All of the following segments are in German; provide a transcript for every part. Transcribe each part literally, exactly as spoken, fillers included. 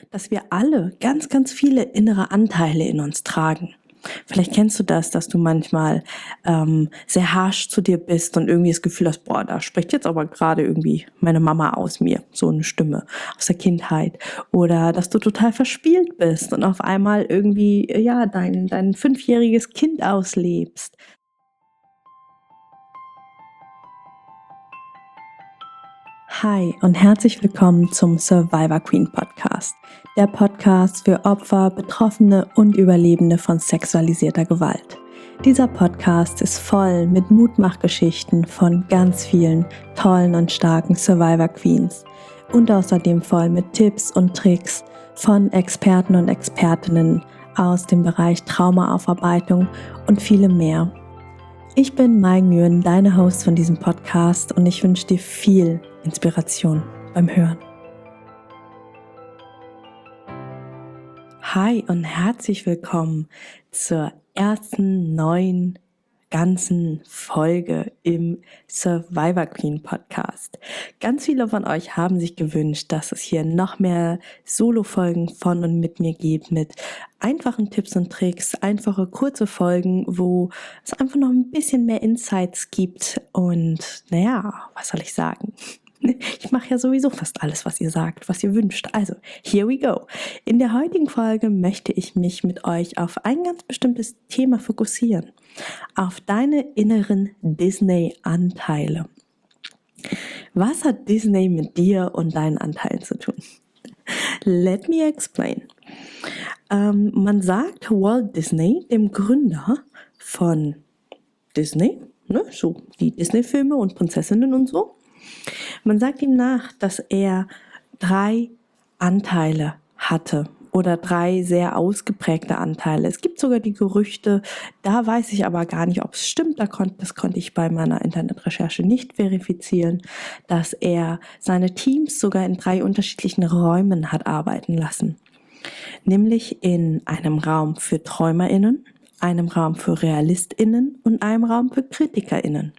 dass wir alle ganz, ganz viele innere Anteile in uns tragen. Vielleicht kennst du das, dass du manchmal ähm, sehr harsh zu dir bist und irgendwie das Gefühl hast, boah, da spricht jetzt aber gerade irgendwie meine Mama aus mir, so eine Stimme aus der Kindheit. Oder dass du total verspielt bist und auf einmal irgendwie ja dein, dein fünfjähriges Kind auslebst. Hi und herzlich willkommen zum Survivor Queen Podcast, der Podcast für Opfer, Betroffene und Überlebende von sexualisierter Gewalt. Dieser Podcast ist voll mit Mutmachgeschichten von ganz vielen tollen und starken Survivor Queens und außerdem voll mit Tipps und Tricks von Experten und Expertinnen aus dem Bereich Traumaaufarbeitung und vielem mehr. Ich bin Mai Nguyen, deine Host von diesem Podcast, und ich wünsche dir viel Inspiration beim Hören. Hi und herzlich willkommen zur ersten neuen ganzen Folge im Survivor Queen Podcast. Ganz viele von euch haben sich gewünscht, dass es hier noch mehr Solo-Folgen von und mit mir gibt, mit einfachen Tipps und Tricks, einfache kurze Folgen, wo es einfach noch ein bisschen mehr Insights gibt. Und naja, was soll ich sagen? Ich mache ja sowieso fast alles, was ihr sagt, was ihr wünscht. Also, here we go. In der heutigen Folge möchte ich mich mit euch auf ein ganz bestimmtes Thema fokussieren. Auf deine inneren Disney-Anteile. Was hat Disney mit dir und deinen Anteilen zu tun? Let me explain. Ähm, man sagt Walt Disney, dem Gründer von Disney, ne, so die Disney-Filme und Prinzessinnen und so, man sagt ihm nach, dass er drei Anteile hatte oder drei sehr ausgeprägte Anteile. Es gibt sogar die Gerüchte, da weiß ich aber gar nicht, ob es stimmt, da kon- das konnte ich bei meiner Internetrecherche nicht verifizieren, dass er seine Teams sogar in drei unterschiedlichen Räumen hat arbeiten lassen. Nämlich in einem Raum für TräumerInnen, einem Raum für RealistInnen und einem Raum für KritikerInnen.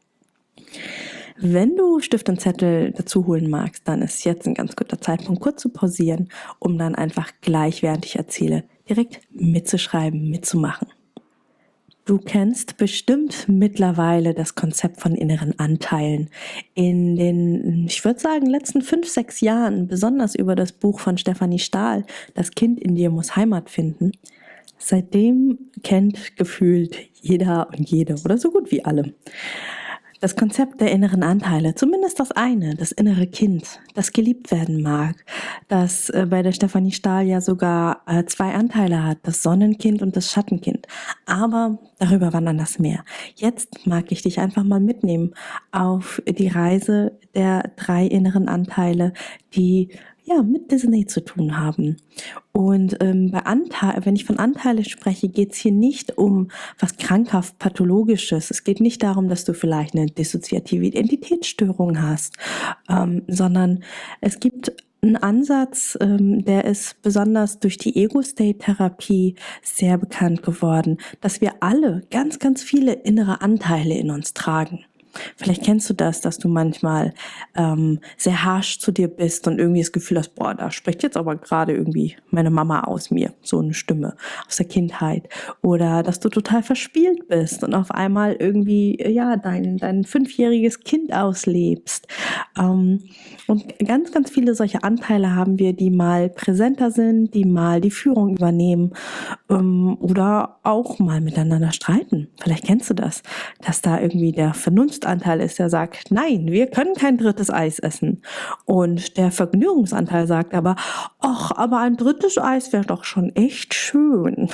Wenn du Stift und Zettel dazu holen magst, dann ist jetzt ein ganz guter Zeitpunkt, kurz zu pausieren, um dann einfach gleich, während ich erzähle, direkt mitzuschreiben, mitzumachen. Du kennst bestimmt mittlerweile das Konzept von inneren Anteilen. In den, ich würde sagen, letzten fünf, sechs Jahren, besonders über das Buch von Stefanie Stahl, Das Kind in dir muss Heimat finden. Seitdem kennt gefühlt jeder und jede oder so gut wie alle das Konzept der inneren Anteile, zumindest das eine, das innere Kind, das geliebt werden mag, das äh, bei der Stefanie Stahl ja sogar äh, zwei Anteile hat, das Sonnenkind und das Schattenkind. Aber darüber wann anders mehr. Jetzt mag ich dich einfach mal mitnehmen auf die Reise der drei inneren Anteile, die ja mit Disney zu tun haben. Und ähm, bei Anteil, wenn ich von Anteile spreche, geht es hier nicht um was krankhaft Pathologisches. Es geht nicht darum, dass du vielleicht eine dissoziative Identitätsstörung hast, ähm, sondern es gibt einen Ansatz, ähm, der ist besonders durch die Ego-State-Therapie sehr bekannt geworden, dass wir alle ganz, ganz viele innere Anteile in uns tragen. Vielleicht kennst du das, dass du manchmal ähm, sehr harsh zu dir bist und irgendwie das Gefühl hast, boah, da spricht jetzt aber gerade irgendwie meine Mama aus mir, so eine Stimme aus der Kindheit. Oder dass du total verspielt bist und auf einmal irgendwie ja dein, dein fünfjähriges Kind auslebst. Ähm, und ganz, ganz viele solche Anteile haben wir, die mal präsenter sind, die mal die Führung übernehmen ähm, oder auch mal miteinander streiten. Vielleicht kennst du das, dass da irgendwie der Vernunft Anteil ist, der sagt, nein, wir können kein drittes Eis essen. Und der Vergnügungsanteil sagt aber, ach, aber ein drittes Eis wäre doch schon echt schön.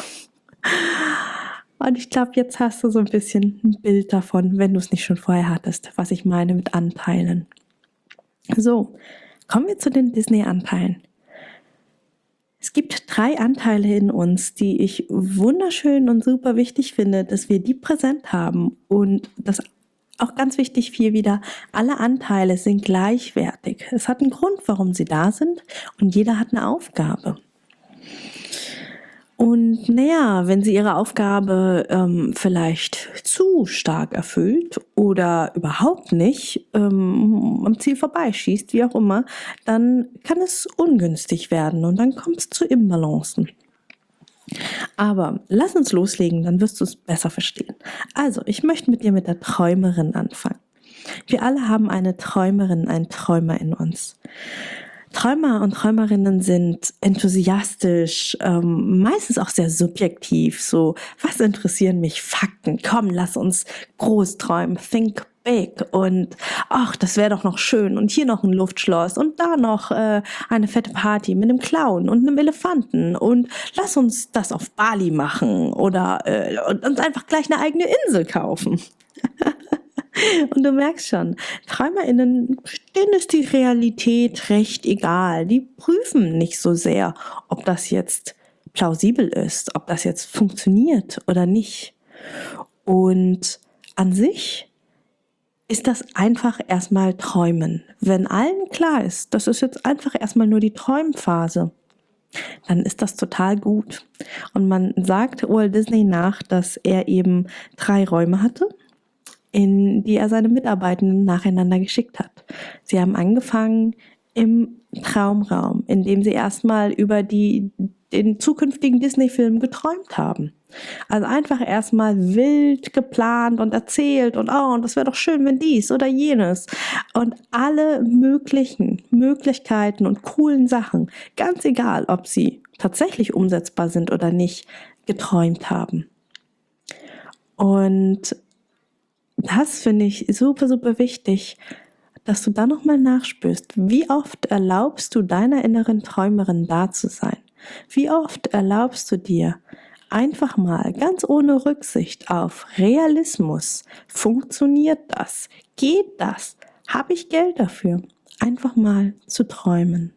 Und ich glaube, jetzt hast du so ein bisschen ein Bild davon, wenn du es nicht schon vorher hattest, was ich meine mit Anteilen. So, kommen wir zu den Disney-Anteilen. Es gibt drei Anteile in uns, die ich wunderschön und super wichtig finde, dass wir die präsent haben. Und das auch ganz wichtig hier wieder, alle Anteile sind gleichwertig. Es hat einen Grund, warum sie da sind, und jeder hat eine Aufgabe. Und naja, wenn sie ihre Aufgabe ähm, vielleicht zu stark erfüllt oder überhaupt nicht ähm, am Ziel vorbeischießt, wie auch immer, dann kann es ungünstig werden und dann kommt es zu Imbalancen. Aber lass uns loslegen, dann wirst du es besser verstehen. Also, ich möchte mit dir mit der Träumerin anfangen. Wir alle haben eine Träumerin, einen Träumer in uns. Träumer und Träumerinnen sind enthusiastisch, ähm, meistens auch sehr subjektiv. So, was interessieren mich Fakten? Komm, lass uns groß träumen. Think big. Und ach, das wäre doch noch schön. Und hier noch ein Luftschloss. Und da noch äh, eine fette Party mit einem Clown und einem Elefanten. Und lass uns das auf Bali machen. Oder äh, und uns einfach gleich eine eigene Insel kaufen. Und du merkst schon, TräumerInnen, denen ist die Realität recht egal. Die prüfen nicht so sehr, ob das jetzt plausibel ist, ob das jetzt funktioniert oder nicht. Und an sich ist das einfach erstmal Träumen. Wenn allen klar ist, das ist jetzt einfach erstmal nur die Träumphase, dann ist das total gut. Und man sagt Walt Disney nach, dass er eben drei Räume hatte, in die er seine Mitarbeitenden nacheinander geschickt hat. Sie haben angefangen im Traumraum, in dem sie erstmal über die, den zukünftigen Disney-Film geträumt haben. Also einfach erstmal wild geplant und erzählt und oh, und das wäre doch schön, wenn dies oder jenes. Und alle möglichen Möglichkeiten und coolen Sachen, ganz egal, ob sie tatsächlich umsetzbar sind oder nicht, geträumt haben. Und das finde ich super, super wichtig, dass du da nochmal nachspürst. Wie oft erlaubst du deiner inneren Träumerin da zu sein? Wie oft erlaubst du dir einfach mal, ganz ohne Rücksicht auf Realismus, funktioniert das? Geht das? Habe ich Geld dafür? Einfach mal zu träumen.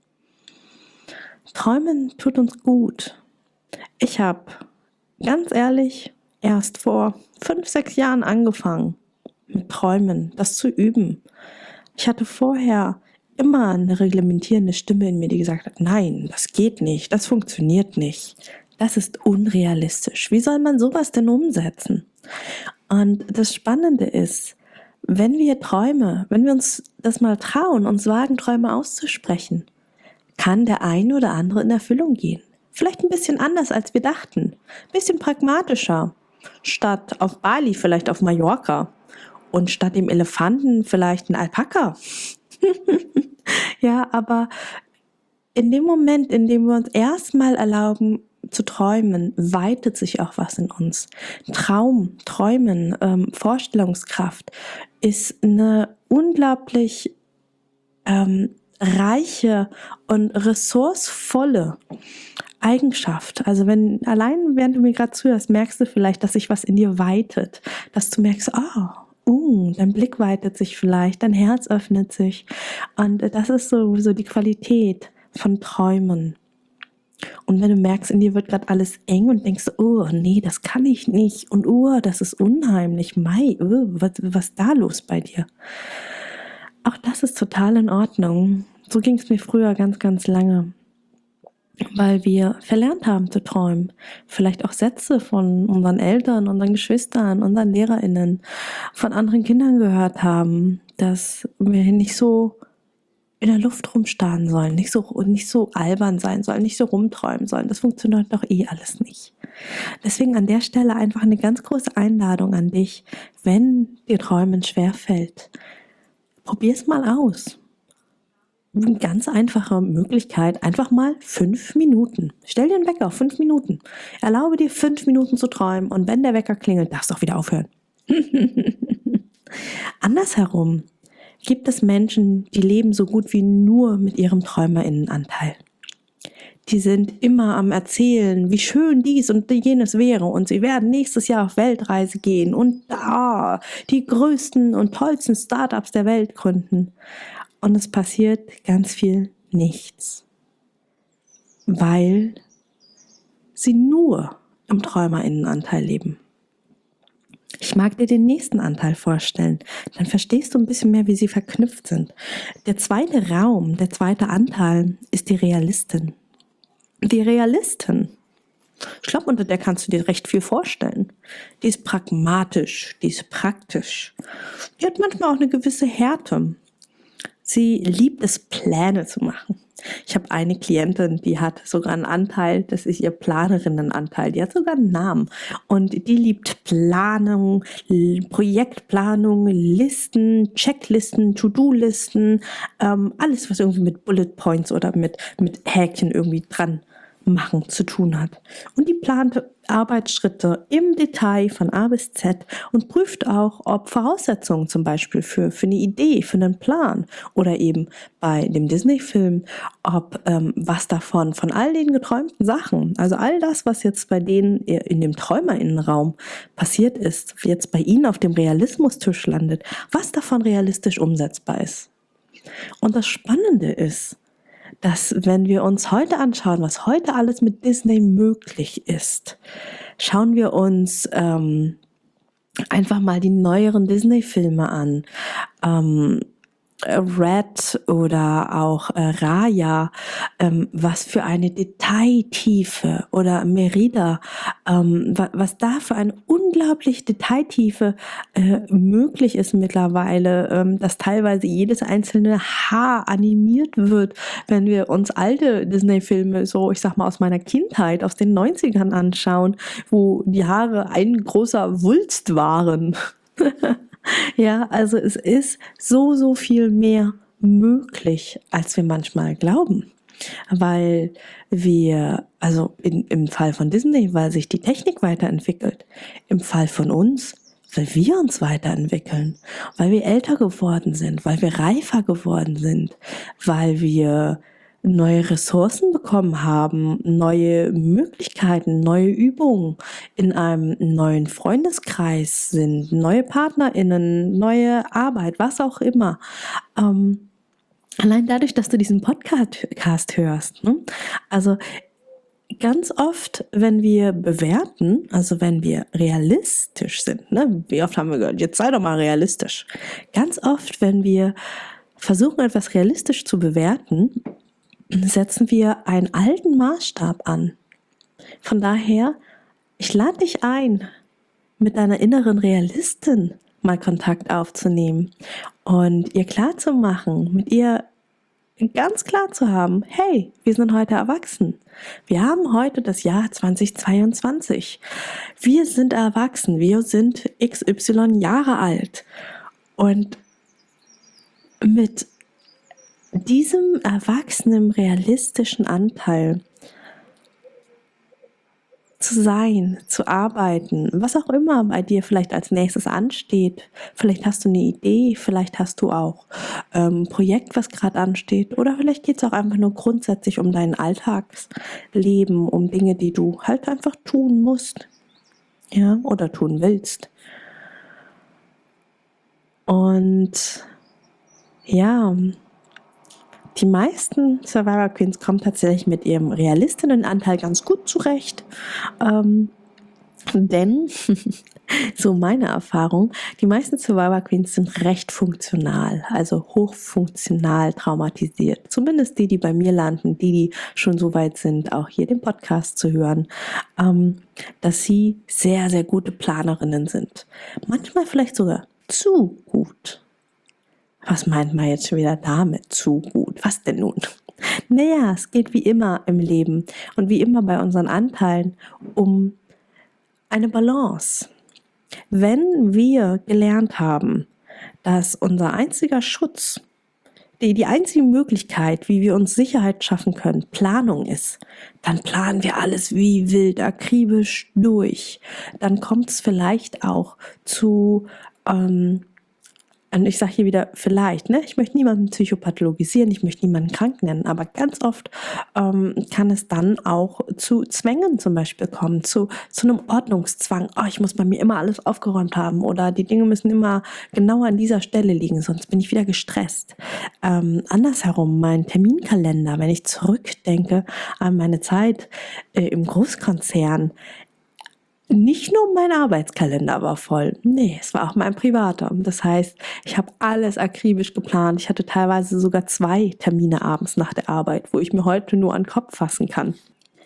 Träumen tut uns gut. Ich habe, ganz ehrlich, erst vor fünf, sechs Jahren angefangen mit Träumen, das zu üben. Ich hatte vorher immer eine reglementierende Stimme in mir, die gesagt hat, nein, das geht nicht, das funktioniert nicht, das ist unrealistisch. Wie soll man sowas denn umsetzen? Und das Spannende ist, wenn wir Träume, wenn wir uns das mal trauen, uns wagen, Träume auszusprechen, kann der ein oder andere in Erfüllung gehen. Vielleicht ein bisschen anders, als wir dachten, ein bisschen pragmatischer. Statt auf Bali vielleicht auf Mallorca und statt dem Elefanten vielleicht ein Alpaka. Ja, aber in dem Moment, in dem wir uns erstmal erlauben zu träumen, weitet sich auch was in uns. Traum, Träumen, ähm, Vorstellungskraft ist eine unglaublich ähm, reiche und ressourcevolle Eigenschaft. Also wenn, allein während du mir gerade zuhörst, merkst du vielleicht, dass sich was in dir weitet, dass du merkst, ah, oh, uh, dein Blick weitet sich vielleicht, dein Herz öffnet sich. Und das ist so, so die Qualität von Träumen. Und wenn du merkst, in dir wird gerade alles eng und denkst, oh, nee, das kann ich nicht. Und oh, das ist unheimlich. Mei, oh, was, was ist da los bei dir? Auch das ist total in Ordnung. So ging es mir früher ganz, ganz lange. Weil wir verlernt haben zu träumen. Vielleicht auch Sätze von unseren Eltern, unseren Geschwistern, unseren LehrerInnen, von anderen Kindern gehört haben, dass wir nicht so in der Luft rumstarren sollen, nicht so, nicht so albern sein sollen, nicht so rumträumen sollen. Das funktioniert doch eh alles nicht. Deswegen an der Stelle einfach eine ganz große Einladung an dich, wenn dir Träumen schwerfällt. Probier's mal aus. Eine ganz einfache Möglichkeit, einfach mal fünf Minuten. Stell dir einen Wecker auf fünf Minuten. Erlaube dir fünf Minuten zu träumen und wenn der Wecker klingelt, darfst du auch wieder aufhören. Andersherum gibt es Menschen, die leben so gut wie nur mit ihrem TräumerInnenanteil. Die sind immer am Erzählen, wie schön dies und jenes wäre und sie werden nächstes Jahr auf Weltreise gehen und da die größten und tollsten Startups der Welt gründen. Und es passiert ganz viel nichts, weil sie nur im TräumerInnenanteil leben. Ich mag dir den nächsten Anteil vorstellen, dann verstehst du ein bisschen mehr, wie sie verknüpft sind. Der zweite Raum, der zweite Anteil ist die Realistin. Die Realistin Ich glaube, unter der kannst du dir recht viel vorstellen. Die ist pragmatisch, die ist praktisch. Die hat manchmal auch eine gewisse Härte. Sie liebt es, Pläne zu machen. Ich habe eine Klientin, die hat sogar einen Anteil, das ist ihr Planerinnenanteil, die hat sogar einen Namen. Und die liebt Planung, Projektplanung, Listen, Checklisten, To-Do-Listen, ähm, alles, was irgendwie mit Bullet Points oder mit, mit Häkchen irgendwie dran machen zu tun hat. Und die plant Arbeitsschritte im Detail von A bis Z und prüft auch, ob Voraussetzungen zum Beispiel für, für eine Idee, für einen Plan oder eben bei dem Disney-Film, ob ähm, was davon, von all den geträumten Sachen, also all das, was jetzt bei denen in dem TräumerInnenraum passiert ist, jetzt bei ihnen auf dem Realismustisch landet, was davon realistisch umsetzbar ist. Und das Spannende ist, dass wenn wir uns heute anschauen, was heute alles mit Disney möglich ist, schauen wir uns ähm, einfach mal die neueren Disney-Filme an. Ähm, Red oder auch äh, Raya, ähm, was für eine Detailtiefe, oder Merida, ähm, wa was da für eine unglaublich Detailtiefe äh, möglich ist mittlerweile, ähm, dass teilweise jedes einzelne Haar animiert wird, wenn wir uns alte Disney-Filme, so ich sag mal aus meiner Kindheit, aus den neunzigern anschauen, wo die Haare ein großer Wulst waren. Ja, also es ist so, so viel mehr möglich, als wir manchmal glauben. Weil wir, also in, im Fall von Disney, weil sich die Technik weiterentwickelt. Im Fall von uns, weil wir uns weiterentwickeln. Weil wir älter geworden sind, weil wir reifer geworden sind, weil wir neue Ressourcen bekommen haben, neue Möglichkeiten, neue Übungen, in einem neuen Freundeskreis sind, neue PartnerInnen, neue Arbeit, was auch immer. Ähm, allein dadurch, dass du diesen Podcast hörst, ne? Also ganz oft, wenn wir bewerten, also wenn wir realistisch sind, ne? Wie oft haben wir gehört, jetzt sei doch mal realistisch. Ganz oft, wenn wir versuchen, etwas realistisch zu bewerten, setzen wir einen alten Maßstab an. Von daher, ich lade dich ein, mit deiner inneren Realistin mal Kontakt aufzunehmen und ihr klar zu machen, mit ihr ganz klar zu haben, hey, wir sind heute erwachsen. Wir haben heute das Jahr zweitausendzweiundzwanzig. Wir sind erwachsen, wir sind X Y Jahre alt. Und mit diesem erwachsenen, realistischen Anteil zu sein, zu arbeiten, was auch immer bei dir vielleicht als nächstes ansteht. Vielleicht hast du eine Idee, vielleicht hast du auch ähm, ein Projekt, was gerade ansteht, oder vielleicht geht es auch einfach nur grundsätzlich um dein Alltagsleben, um Dinge, die du halt einfach tun musst, ja, oder tun willst. Und ja, die meisten Survivor Queens kommen tatsächlich mit ihrem Realistinnenanteil ganz gut zurecht. Ähm, denn, so meine Erfahrung, die meisten Survivor Queens sind recht funktional, also hochfunktional traumatisiert. Zumindest die, die bei mir landen, die, die schon so weit sind, auch hier den Podcast zu hören, ähm, dass sie sehr, sehr gute Planerinnen sind. Manchmal vielleicht sogar zu gut. Was meint man jetzt schon wieder damit, zu gut? Was denn nun? Naja, es geht wie immer im Leben und wie immer bei unseren Anteilen um eine Balance. Wenn wir gelernt haben, dass unser einziger Schutz, die, die einzige Möglichkeit, wie wir uns Sicherheit schaffen können, Planung ist, dann planen wir alles wie wild, akribisch durch. Dann kommt es vielleicht auch zu ähm, und ich sage hier wieder vielleicht, ne? Ich möchte niemanden psychopathologisieren, ich möchte niemanden krank nennen, aber ganz oft ähm, kann es dann auch zu Zwängen zum Beispiel kommen, zu, zu einem Ordnungszwang. Oh, ich muss bei mir immer alles aufgeräumt haben oder die Dinge müssen immer genau an dieser Stelle liegen, sonst bin ich wieder gestresst. Ähm, andersherum, mein Terminkalender, wenn ich zurückdenke an meine Zeit äh, im Großkonzern, nicht nur mein Arbeitskalender war voll, nee, es war auch mein privater. Das heißt, ich habe alles akribisch geplant. Ich hatte teilweise sogar zwei Termine abends nach der Arbeit, wo ich mir heute nur an den Kopf fassen kann.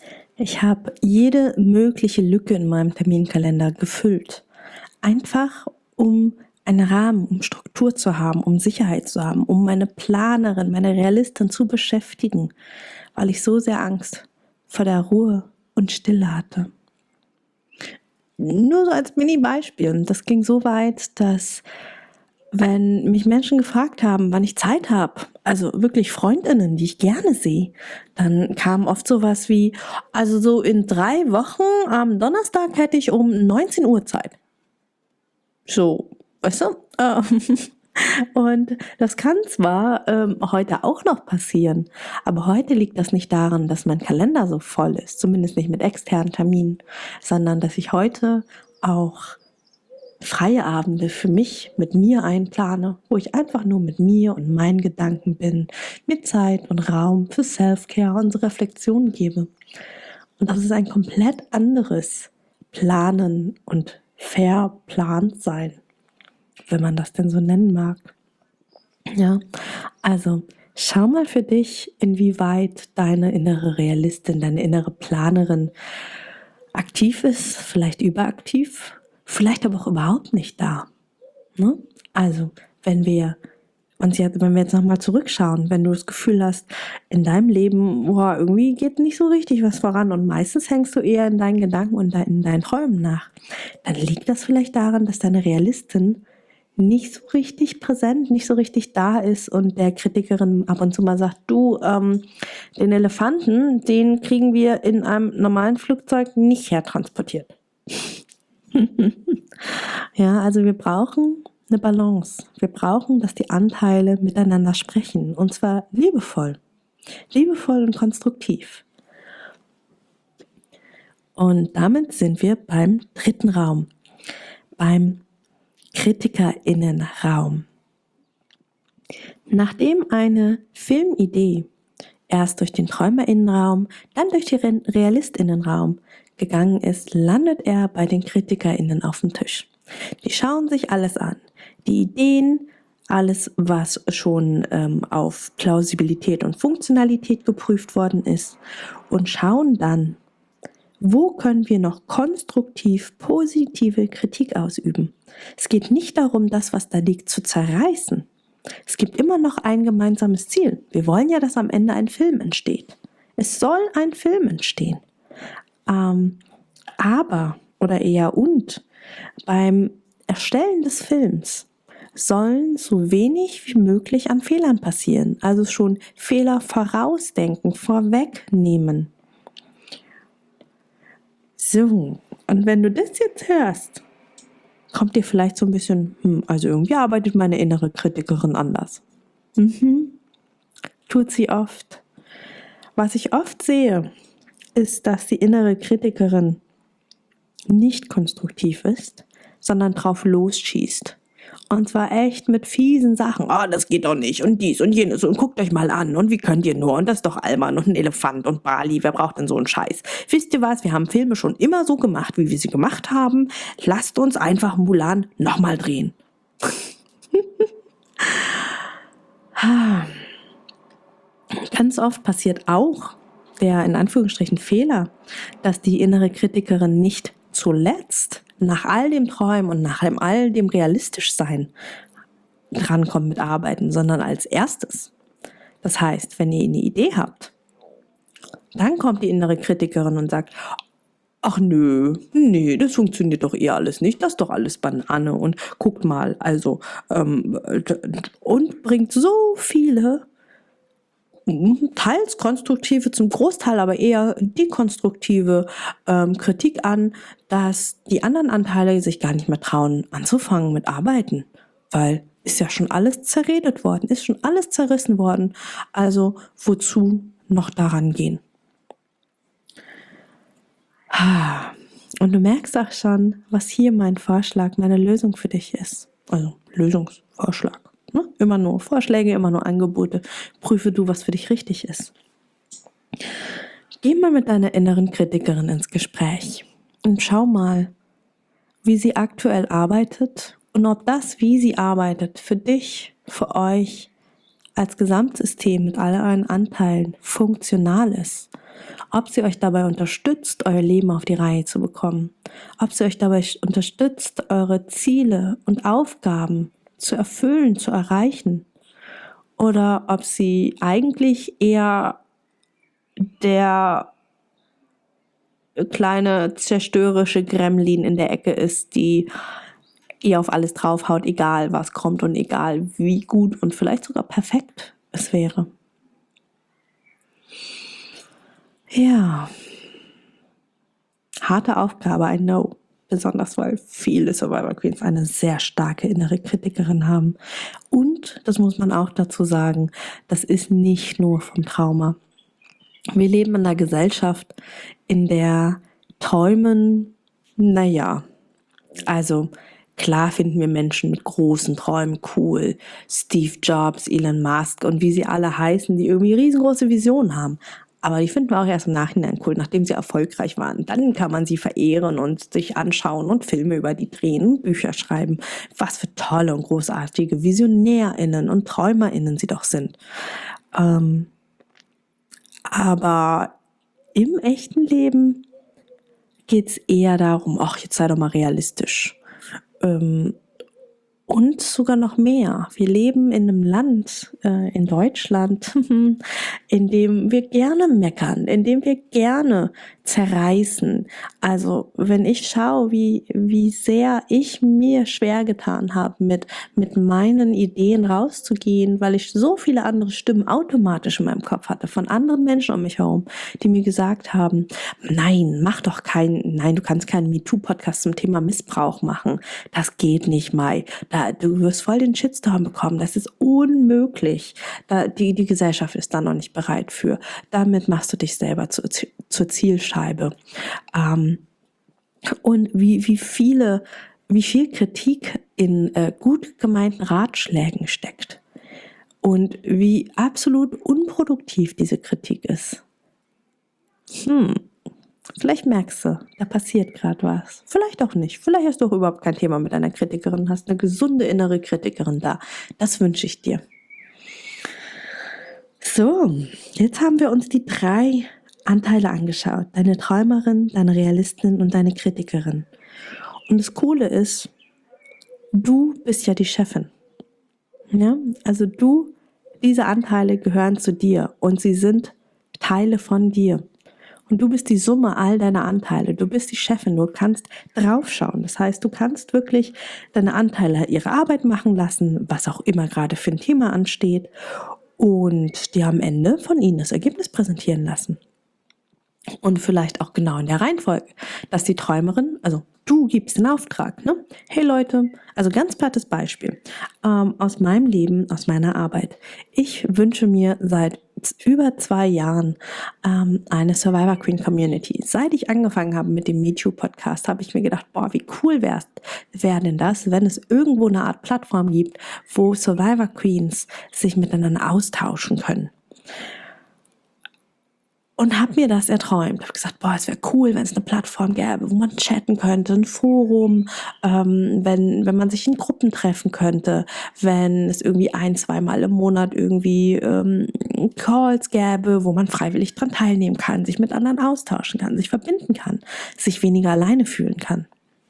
Ich habe jede mögliche Lücke in meinem Terminkalender gefüllt. Einfach um einen Rahmen, um Struktur zu haben, um Sicherheit zu haben, um meine Planerin, meine Realistin zu beschäftigen, weil ich so sehr Angst vor der Ruhe und Stille hatte. Nur so als Mini-Beispiel. Und das ging so weit, dass wenn mich Menschen gefragt haben, wann ich Zeit habe, also wirklich Freundinnen, die ich gerne sehe, dann kam oft sowas wie, also so in drei Wochen am Donnerstag hätte ich um neunzehn Uhr Zeit. So, weißt du? Ähm, Und das kann zwar ähm, heute auch noch passieren, aber heute liegt das nicht daran, dass mein Kalender so voll ist, zumindest nicht mit externen Terminen, sondern dass ich heute auch freie Abende für mich mit mir einplane, wo ich einfach nur mit mir und meinen Gedanken bin, mir Zeit und Raum für Self-Care und Reflexion gebe. Und das ist ein komplett anderes Planen und verplant sein, wenn man das denn so nennen mag. Ja, also schau mal für dich, inwieweit deine innere Realistin, deine innere Planerin aktiv ist, vielleicht überaktiv, vielleicht aber auch überhaupt nicht da. Ne? Also, wenn wir uns jetzt, wenn wir jetzt nochmal zurückschauen, wenn du das Gefühl hast, in deinem Leben, boah, irgendwie geht nicht so richtig was voran und meistens hängst du eher in deinen Gedanken und in deinen Träumen nach, dann liegt das vielleicht daran, dass deine Realistin nicht so richtig präsent, nicht so richtig da ist und der Kritikerin ab und zu mal sagt, du, ähm, den Elefanten, den kriegen wir in einem normalen Flugzeug nicht hertransportiert. Ja, also wir brauchen eine Balance. Wir brauchen, dass die Anteile miteinander sprechen und zwar liebevoll. Liebevoll und konstruktiv. Und damit sind wir beim dritten Raum, beim KritikerInnenraum. Nachdem eine Filmidee erst durch den TräumerInnenraum, dann durch den RealistInnenraum gegangen ist, landet er bei den KritikerInnen auf dem Tisch. Die schauen sich alles an. Die Ideen, alles, was schon ähm, auf Plausibilität und Funktionalität geprüft worden ist und schauen dann, wo können wir noch konstruktiv positive Kritik ausüben? Es geht nicht darum, das, was da liegt, zu zerreißen. Es gibt immer noch ein gemeinsames Ziel. Wir wollen ja, dass am Ende ein Film entsteht. Es soll ein Film entstehen. Ähm, aber, oder eher und, beim Erstellen des Films sollen so wenig wie möglich an Fehlern passieren. Also schon Fehler vorausdenken, vorwegnehmen. So, und wenn du das jetzt hörst, kommt dir vielleicht so ein bisschen, hm, also irgendwie arbeitet meine innere Kritikerin anders. Mhm, tut sie oft. Was ich oft sehe, ist, dass die innere Kritikerin nicht konstruktiv ist, sondern drauf losschießt. Und zwar echt mit fiesen Sachen. Oh, das geht doch nicht. Und dies und jenes. Und guckt euch mal an. Und wie könnt ihr nur? Und das ist doch Alman und ein Elefant und Bali. Wer braucht denn so einen Scheiß? Wisst ihr was? Wir haben Filme schon immer so gemacht, wie wir sie gemacht haben. Lasst uns einfach Mulan nochmal drehen. Ganz oft passiert auch der, in Anführungsstrichen, Fehler, dass die innere Kritikerin nicht zuletzt nach all dem Träumen und nach all dem Realistischsein drankommt mit Arbeiten, sondern als erstes. Das heißt, wenn ihr eine Idee habt, dann kommt die innere Kritikerin und sagt, ach nö, nee, das funktioniert doch eh alles nicht, das ist doch alles Banane und guckt mal, also, ähm, und bringt so viele teils konstruktive, zum Großteil aber eher dekonstruktive ähm, Kritik an, dass die anderen Anteile sich gar nicht mehr trauen, anzufangen mit Arbeiten, weil ist ja schon alles zerredet worden, ist schon alles zerrissen worden, also wozu noch daran gehen? Und du merkst auch schon, was hier mein Vorschlag, meine Lösung für dich ist, also Lösungsvorschlag. Ne? Immer nur Vorschläge, immer nur Angebote. Prüfe du, was für dich richtig ist. Geh mal mit deiner inneren Kritikerin ins Gespräch und schau mal, wie sie aktuell arbeitet und ob das, wie sie arbeitet, für dich, für euch als Gesamtsystem mit all euren Anteilen funktional ist. Ob sie euch dabei unterstützt, euer Leben auf die Reihe zu bekommen. Ob sie euch dabei unterstützt, eure Ziele und Aufgaben zu erfüllen, zu erreichen. Oder ob sie eigentlich eher der kleine zerstörerische Gremlin in der Ecke ist, die ihr auf alles draufhaut, egal was kommt und egal wie gut und vielleicht sogar perfekt es wäre. Ja, harte Aufgabe, I know. Besonders weil viele Survivor Queens eine sehr starke innere Kritikerin haben. Und, das muss man auch dazu sagen, das ist nicht nur vom Trauma. Wir leben in einer Gesellschaft, in der Träumen, naja, also klar finden wir Menschen mit großen Träumen cool. Steve Jobs, Elon Musk und wie sie alle heißen, die irgendwie riesengroße Visionen haben. Aber die finden wir auch erst im Nachhinein cool, nachdem sie erfolgreich waren. Dann kann man sie verehren und sich anschauen und Filme über die drehen und Bücher schreiben. Was für tolle und großartige VisionärInnen und TräumerInnen sie doch sind. Ähm, aber im echten Leben geht es eher darum, ach, jetzt sei doch mal realistisch. Ähm, und sogar noch mehr. Wir leben in einem Land, äh, in Deutschland, in dem wir gerne meckern, in dem wir gerne zerreißen. Also wenn ich schaue, wie, wie sehr ich mir schwer getan habe, mit, mit meinen Ideen rauszugehen, weil ich so viele andere Stimmen automatisch in meinem Kopf hatte, von anderen Menschen um mich herum, die mir gesagt haben, nein, mach doch keinen, nein, du kannst keinen MeToo-Podcast zum Thema Missbrauch machen. Das geht nicht, Mai. Da, du wirst voll den Shitstorm bekommen. Das ist unmöglich. Da, die, die Gesellschaft ist da noch nicht bereit für. Damit machst du dich selber zu, zur Zielscheibe. Ähm, und wie, wie viele, wie viel Kritik in äh, gut gemeinten Ratschlägen steckt. Und wie absolut unproduktiv diese Kritik ist. Hm. Vielleicht merkst du, da passiert gerade was. Vielleicht auch nicht. Vielleicht hast du auch überhaupt kein Thema mit einer Kritikerin, hast eine gesunde innere Kritikerin da. Das wünsche ich dir. So, jetzt haben wir uns die drei Anteile angeschaut. Deine Träumerin, deine Realistin und deine Kritikerin. Und das Coole ist, du bist ja die Chefin. Ja? Also du, diese Anteile gehören zu dir und sie sind Teile von dir. Und du bist die Summe all deiner Anteile. Du bist die Chefin. Du kannst draufschauen. Das heißt, du kannst wirklich deine Anteile ihre Arbeit machen lassen, was auch immer gerade für ein Thema ansteht. Und dir am Ende von ihnen das Ergebnis präsentieren lassen. Und vielleicht auch genau in der Reihenfolge, dass die Träumerin, also du gibst den Auftrag, ne? Hey Leute, also ganz plattes Beispiel ähm, aus meinem Leben, aus meiner Arbeit. Ich wünsche mir seit über zwei Jahren ähm, eine Survivor Queen Community. Seit ich angefangen habe mit dem MeToo Podcast, habe ich mir gedacht, boah, wie cool wäre wär denn das, wenn es irgendwo eine Art Plattform gibt, wo Survivor Queens sich miteinander austauschen können. Und habe mir das erträumt. Habe gesagt, boah, es wäre cool, wenn es eine Plattform gäbe, wo man chatten könnte, ein Forum, ähm, wenn wenn man sich in Gruppen treffen könnte, wenn es irgendwie ein, zweimal im Monat irgendwie ähm, Calls gäbe, wo man freiwillig dran teilnehmen kann, sich mit anderen austauschen kann, sich verbinden kann, sich weniger alleine fühlen kann.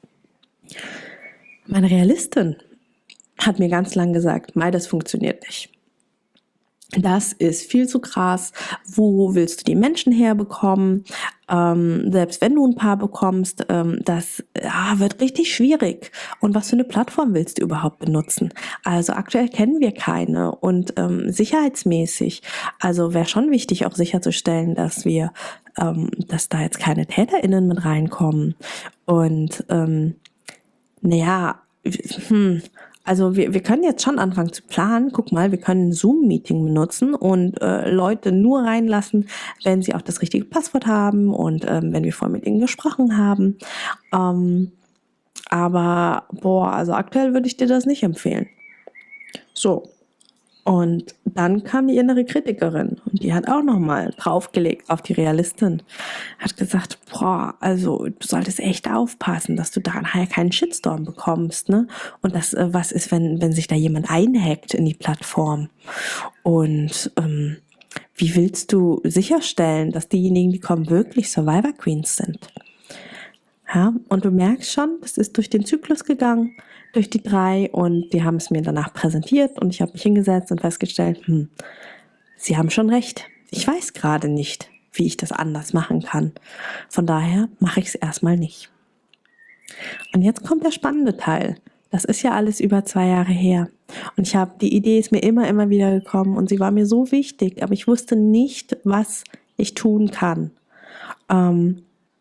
Meine Realistin hat mir ganz lang gesagt, Mai, das funktioniert nicht. Das ist viel zu krass. Wo willst du die Menschen herbekommen? Ähm, selbst wenn du ein paar bekommst, ähm, das ja, wird richtig schwierig. Und was für eine Plattform willst du überhaupt benutzen? Also aktuell kennen wir keine. Und ähm, sicherheitsmäßig, also wäre schon wichtig, auch sicherzustellen, dass wir, ähm, dass da jetzt keine TäterInnen mit reinkommen. Und ähm, naja, hm, also wir, wir können jetzt schon anfangen zu planen. Guck mal, wir können ein Zoom-Meeting benutzen und äh, Leute nur reinlassen, wenn sie auch das richtige Passwort haben und ähm, wenn wir vorher mit ihnen gesprochen haben. Ähm, aber boah, also aktuell würde ich dir das nicht empfehlen. So, Und dann kam die innere Kritikerin und die hat auch nochmal draufgelegt auf die Realistin. Hat gesagt, boah, also du solltest echt aufpassen, dass du da nachher keinen Shitstorm bekommst, ne? Und das, äh, was ist, wenn, wenn sich da jemand einhackt in die Plattform? Und ähm, wie willst du sicherstellen, dass diejenigen, die kommen, wirklich Survivor Queens sind? Ja, und du merkst schon, das ist durch den Zyklus gegangen, durch die drei, und die haben es mir danach präsentiert und ich habe mich hingesetzt und festgestellt, hm, sie haben schon recht. Ich weiß gerade nicht, wie ich das anders machen kann. Von daher mache ich es erstmal nicht. Und jetzt kommt der spannende Teil. Das ist ja alles über zwei Jahre her. Und ich habe, die Idee ist mir immer, immer wieder gekommen und sie war mir so wichtig, aber ich wusste nicht, was ich tun kann. Ähm,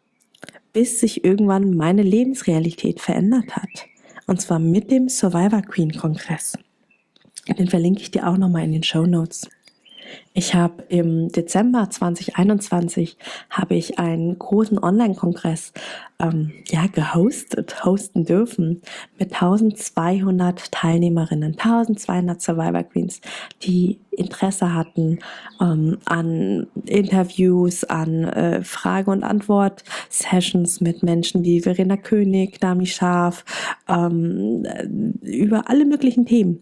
bis sich irgendwann meine Lebensrealität verändert hat. Und zwar mit dem Survivor Queen Kongress. Den verlinke ich dir auch nochmal in den Shownotes. Ich habe im Dezember zwanzig einundzwanzig habe ich einen großen Online-Kongress ähm, ja, gehostet, hosten dürfen mit tausendzweihundert Teilnehmerinnen, tausendzweihundert Survivor Queens, die Interesse hatten ähm, an Interviews, an äh, Frage- und Antwort-Sessions mit Menschen wie Verena König, Dami Scharf, ähm, über alle möglichen Themen.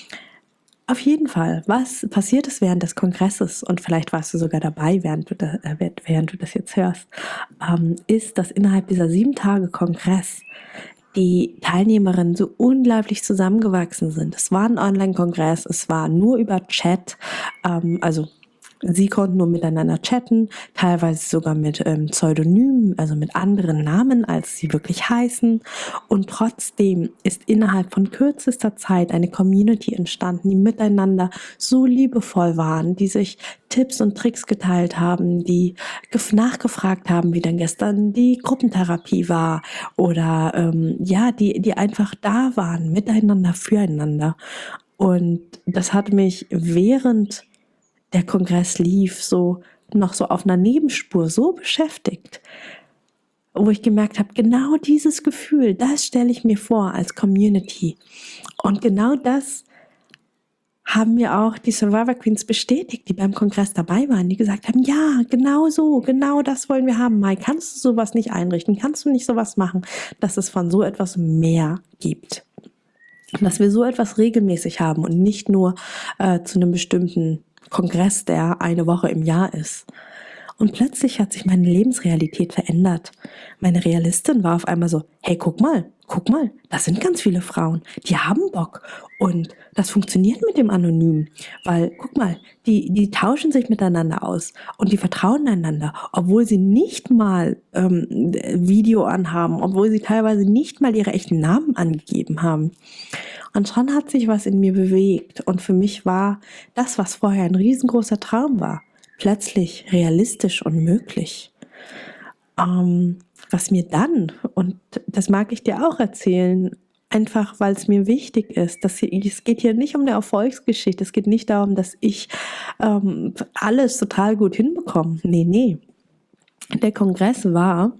Auf jeden Fall, was passiert ist während des Kongresses, und vielleicht warst du sogar dabei, während du, da, äh, während du das jetzt hörst, ähm, ist, dass innerhalb dieser sieben Tage Kongress die Teilnehmerinnen so unglaublich zusammengewachsen sind. Es war ein Online-Kongress, es war nur über Chat, ähm, also sie konnten nur miteinander chatten, teilweise sogar mit ähm, Pseudonymen, also mit anderen Namen, als sie wirklich heißen. Und trotzdem ist innerhalb von kürzester Zeit eine Community entstanden, die miteinander so liebevoll waren, die sich Tipps und Tricks geteilt haben, die nachgefragt haben, wie denn gestern die Gruppentherapie war, oder ähm, ja, die, die einfach da waren, miteinander, füreinander. Und das hat mich während der Kongress lief, so noch so auf einer Nebenspur so beschäftigt, wo ich gemerkt habe, genau dieses Gefühl, das stelle ich mir vor als Community. Und genau das haben mir auch die Survivor Queens bestätigt, die beim Kongress dabei waren, die gesagt haben, ja, genau so, genau das wollen wir haben. Mai, kannst du sowas nicht einrichten? Kannst du nicht sowas machen, dass es von so etwas mehr gibt? Und dass wir so etwas regelmäßig haben und nicht nur äh, zu einem bestimmten Kongress, der eine Woche im Jahr ist. Und plötzlich hat sich meine Lebensrealität verändert. Meine Realistin war auf einmal so, hey, guck mal, guck mal, das sind ganz viele Frauen, die haben Bock. Und das funktioniert mit dem Anonym, weil, guck mal, die, die tauschen sich miteinander aus und die vertrauen einander, obwohl sie nicht mal ähm, Video anhaben, obwohl sie teilweise nicht mal ihre echten Namen angegeben haben. Und schon hat sich was in mir bewegt. Und für mich war das, was vorher ein riesengroßer Traum war, plötzlich realistisch und möglich. Ähm, was mir dann, und das mag ich dir auch erzählen, einfach weil es mir wichtig ist, dass hier, es geht hier nicht um eine Erfolgsgeschichte, es geht nicht darum, dass ich ähm, alles total gut hinbekomme. Nee, nee. Der Kongress war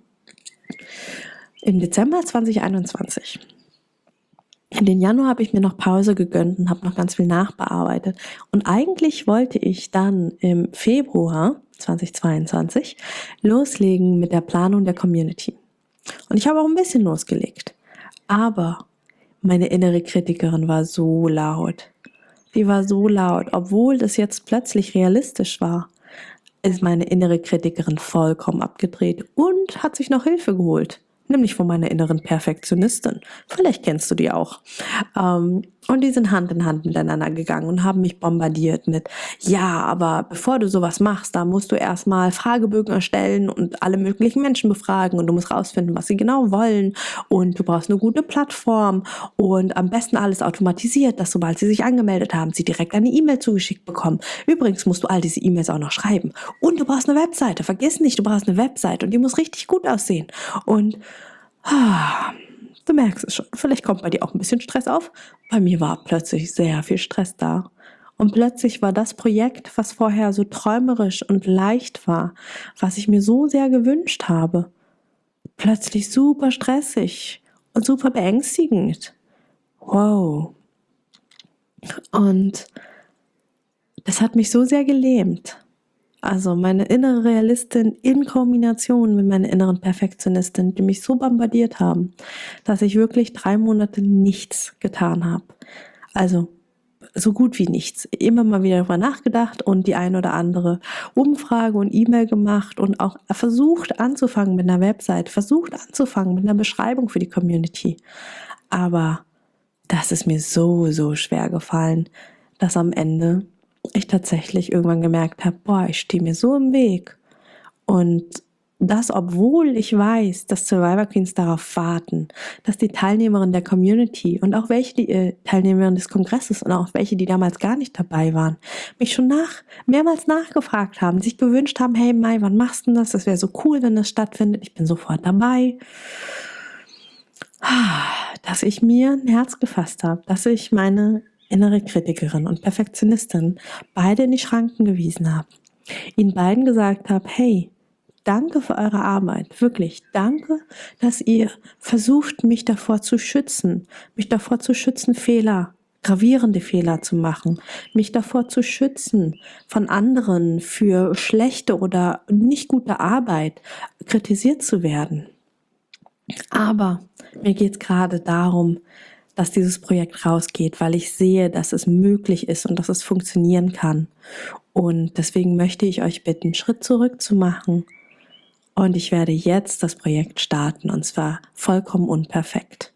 im Dezember zwanzig einundzwanzig. In den Januar habe ich mir noch Pause gegönnt und habe noch ganz viel nachbearbeitet. Und eigentlich wollte ich dann im Februar zweitausendzweiundzwanzig loslegen mit der Planung der Community. Und ich habe auch ein bisschen losgelegt. Aber meine innere Kritikerin war so laut. Die war so laut, obwohl das jetzt plötzlich realistisch war, ist meine innere Kritikerin vollkommen abgedreht und hat sich noch Hilfe geholt. Nämlich von meiner inneren Perfektionistin. Vielleicht kennst du die auch. Ähm, und die sind Hand in Hand miteinander gegangen und haben mich bombardiert mit, ja, aber bevor du sowas machst, da musst du erstmal Fragebögen erstellen und alle möglichen Menschen befragen und du musst rausfinden, was sie genau wollen, und du brauchst eine gute Plattform und am besten alles automatisiert, dass sobald sie sich angemeldet haben, sie direkt eine E-Mail zugeschickt bekommen. Übrigens musst du all diese E-Mails auch noch schreiben. Und du brauchst eine Webseite. Vergiss nicht, du brauchst eine Webseite und die muss richtig gut aussehen. Und ah, du merkst es schon, vielleicht kommt bei dir auch ein bisschen Stress auf. Bei mir war plötzlich sehr viel Stress da. Und plötzlich war das Projekt, was vorher so träumerisch und leicht war, was ich mir so sehr gewünscht habe, plötzlich super stressig und super beängstigend. Wow. Und es hat mich so sehr gelähmt. Also meine innere Realistin in Kombination mit meiner inneren Perfektionistin, die mich so bombardiert haben, dass ich wirklich drei Monate nichts getan habe. Also so gut wie nichts. Immer mal wieder darüber nachgedacht und die ein oder andere Umfrage und E-Mail gemacht und auch versucht anzufangen mit einer Website, versucht anzufangen mit einer Beschreibung für die Community. Aber das ist mir so, so schwer gefallen, dass am Ende ich tatsächlich irgendwann gemerkt habe, boah, ich stehe mir so im Weg. Und das, obwohl ich weiß, dass Survivor Queens darauf warten, dass die Teilnehmerinnen der Community und auch welche die äh, Teilnehmerinnen des Kongresses und auch welche, die damals gar nicht dabei waren, mich schon nach mehrmals nachgefragt haben, sich gewünscht haben, hey Mai, wann machst du das? Das wäre so cool, wenn das stattfindet. Ich bin sofort dabei. Dass ich mir ein Herz gefasst habe, dass ich meine innere Kritikerin und Perfektionistin beide in die Schranken gewiesen habe, ihnen beiden gesagt habe, hey, danke für eure Arbeit, wirklich, danke, dass ihr versucht, mich davor zu schützen, mich davor zu schützen, Fehler, gravierende Fehler zu machen, mich davor zu schützen, von anderen für schlechte oder nicht gute Arbeit kritisiert zu werden. Aber mir geht es gerade darum, dass dieses Projekt rausgeht, weil ich sehe, dass es möglich ist und dass es funktionieren kann. Und deswegen möchte ich euch bitten, einen Schritt zurück zu machen. Und ich werde jetzt das Projekt starten, und zwar vollkommen unperfekt.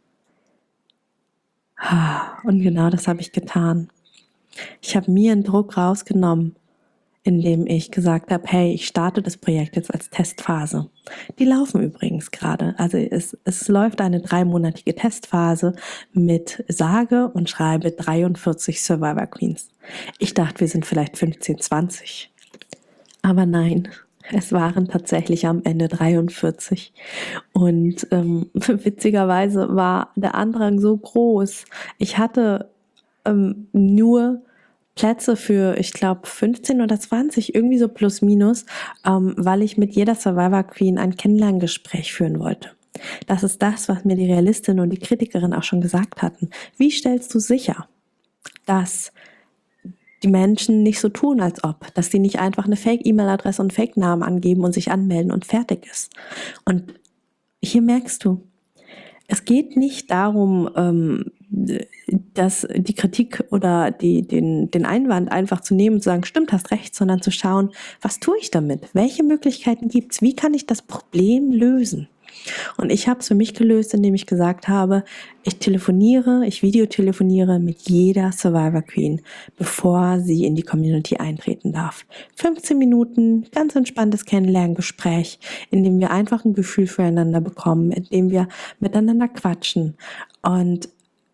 Und genau das habe ich getan. Ich habe mir einen Druck rausgenommen, indem ich gesagt habe, hey, ich starte das Projekt jetzt als Testphase. Die laufen übrigens gerade. Also es, es läuft eine dreimonatige Testphase mit sage und schreibe dreiundvierzig Survivor Queens. Ich dachte, wir sind vielleicht fünfzehn, zwanzig. Aber nein, es waren tatsächlich am Ende dreiundvierzig. Und ähm, witzigerweise war der Andrang so groß. Ich hatte ähm, nur Plätze für, ich glaube, fünfzehn oder zwanzig, irgendwie so plus minus, ähm, weil ich mit jeder Survivor Queen ein Kennenlerngespräch führen wollte. Das ist das, was mir die Realistin und die Kritikerin auch schon gesagt hatten. Wie stellst du sicher, dass die Menschen nicht so tun, als ob, dass die nicht einfach eine Fake-E-Mail-Adresse und Fake-Namen angeben und sich anmelden und fertig ist? Und hier merkst du, es geht nicht darum, ähm, dass die Kritik oder die, den, den Einwand einfach zu nehmen und zu sagen, stimmt, hast recht, sondern zu schauen, was tue ich damit? Welche Möglichkeiten gibt's? Wie kann ich das Problem lösen? Und ich habe es für mich gelöst, indem ich gesagt habe, ich telefoniere, ich videotelefoniere mit jeder Survivor Queen, bevor sie in die Community eintreten darf. fünfzehn Minuten, ganz entspanntes Kennenlerngespräch, in dem wir einfach ein Gefühl füreinander bekommen, in dem wir miteinander quatschen. Und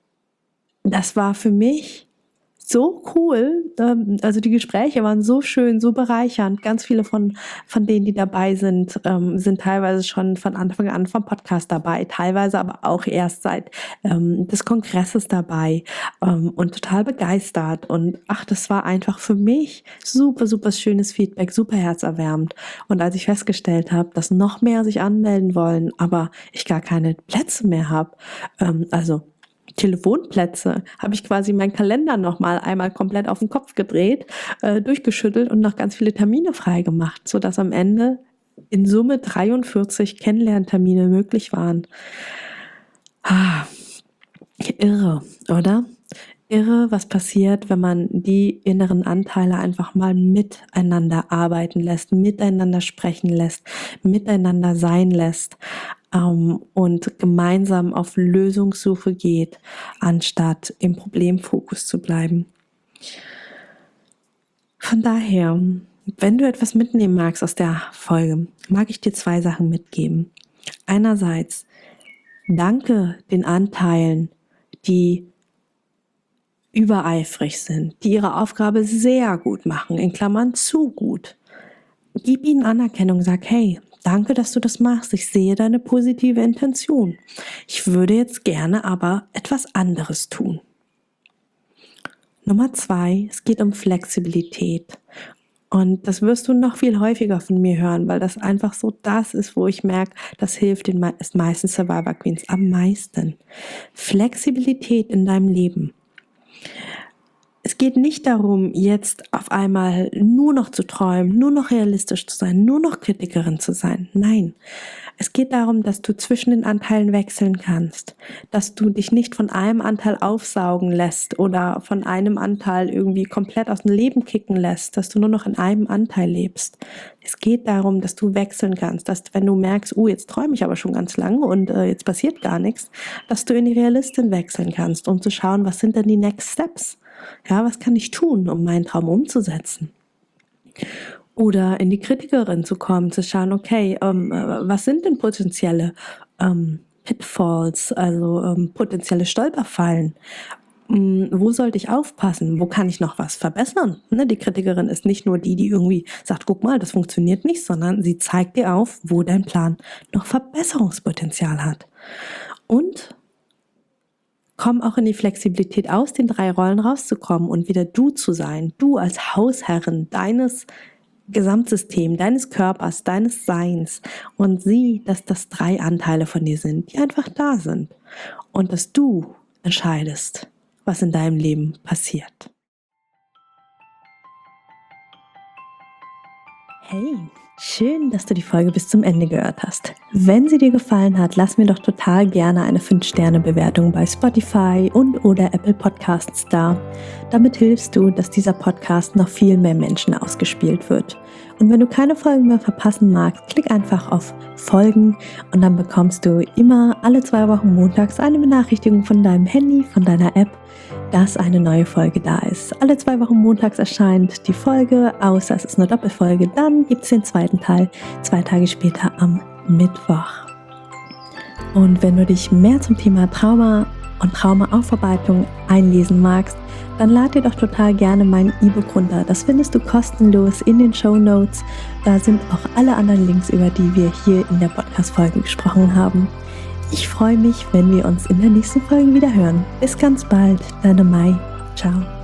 das war für mich so cool, also die Gespräche waren so schön, so bereichernd. Ganz viele von, von denen, die dabei sind, sind teilweise schon von Anfang an vom Podcast dabei, teilweise aber auch erst seit ähm, des Kongresses dabei ähm, und total begeistert. Und ach, das war einfach für mich super, super schönes Feedback, super herzerwärmend. Und als ich festgestellt habe, dass noch mehr sich anmelden wollen, aber ich gar keine Plätze mehr habe, ähm, also Telefonplätze, habe ich quasi meinen Kalender nochmal einmal komplett auf den Kopf gedreht, äh, durchgeschüttelt und noch ganz viele Termine frei gemacht, sodass am Ende in Summe dreiundvierzig Kennenlerntermine möglich waren. Ah, irre, oder? Irre, was passiert, wenn man die inneren Anteile einfach mal miteinander arbeiten lässt, miteinander sprechen lässt, miteinander sein lässt. Ähm, und gemeinsam auf Lösungssuche geht, anstatt im Problemfokus zu bleiben. Von daher, wenn du etwas mitnehmen magst aus der Folge, mag ich dir zwei Sachen mitgeben. Einerseits, danke den Anteilen, die übereifrig sind, die ihre Aufgabe sehr gut machen, in Klammern zu gut. Gib ihnen Anerkennung, sag, hey, danke, dass du das machst. Ich sehe deine positive Intention. Ich würde jetzt gerne aber etwas anderes tun. Nummer zwei, es geht um Flexibilität. Und das wirst du noch viel häufiger von mir hören, weil das einfach so das ist, wo ich merke, das hilft den meisten Survivor Queens am meisten. Flexibilität in deinem Leben. Es geht nicht darum, jetzt auf einmal nur noch zu träumen, nur noch realistisch zu sein, nur noch Kritikerin zu sein. Nein, es geht darum, dass du zwischen den Anteilen wechseln kannst, dass du dich nicht von einem Anteil aufsaugen lässt oder von einem Anteil irgendwie komplett aus dem Leben kicken lässt, dass du nur noch in einem Anteil lebst. Es geht darum, dass du wechseln kannst, dass wenn du merkst, oh, jetzt träume ich aber schon ganz lange und äh, jetzt passiert gar nichts, dass du in die Realistin wechseln kannst, um zu schauen, was sind denn die Next Steps? Ja, was kann ich tun, um meinen Traum umzusetzen? Oder in die Kritikerin zu kommen, zu schauen, okay, ähm, was sind denn potenzielle ähm, Pitfalls, also ähm, potenzielle Stolperfallen? Ähm, wo sollte ich aufpassen? Wo kann ich noch was verbessern? Ne, die Kritikerin ist nicht nur die, die irgendwie sagt, guck mal, das funktioniert nicht, sondern sie zeigt dir auf, wo dein Plan noch Verbesserungspotenzial hat. Und komm auch in die Flexibilität, aus den drei Rollen rauszukommen und wieder du zu sein. Du als Hausherrin deines Gesamtsystems, deines Körpers, deines Seins. Und sieh, dass das drei Anteile von dir sind, die einfach da sind. Und dass du entscheidest, was in deinem Leben passiert. Hey, schön, dass du die Folge bis zum Ende gehört hast. Wenn sie dir gefallen hat, lass mir doch total gerne eine fünf Sterne Bewertung bei Spotify und oder Apple Podcasts da. Damit hilfst du, dass dieser Podcast noch viel mehr Menschen ausgespielt wird. Und wenn du keine Folgen mehr verpassen magst, klick einfach auf Folgen und dann bekommst du immer alle zwei Wochen montags eine Benachrichtigung von deinem Handy, von deiner App, dass eine neue Folge da ist. Alle zwei Wochen montags erscheint die Folge, außer es ist eine Doppelfolge. Dann gibt es den zweiten Teil, zwei Tage später am Mittwoch. Und wenn du dich mehr zum Thema Trauma und Traumaaufarbeitung einlesen magst, dann lad dir doch total gerne mein E-Book runter. Das findest du kostenlos in den Shownotes. Da sind auch alle anderen Links, über die wir hier in der Podcast-Folge gesprochen haben. Ich freue mich, wenn wir uns in der nächsten Folge wieder hören. Bis ganz bald, deine Mai. Ciao.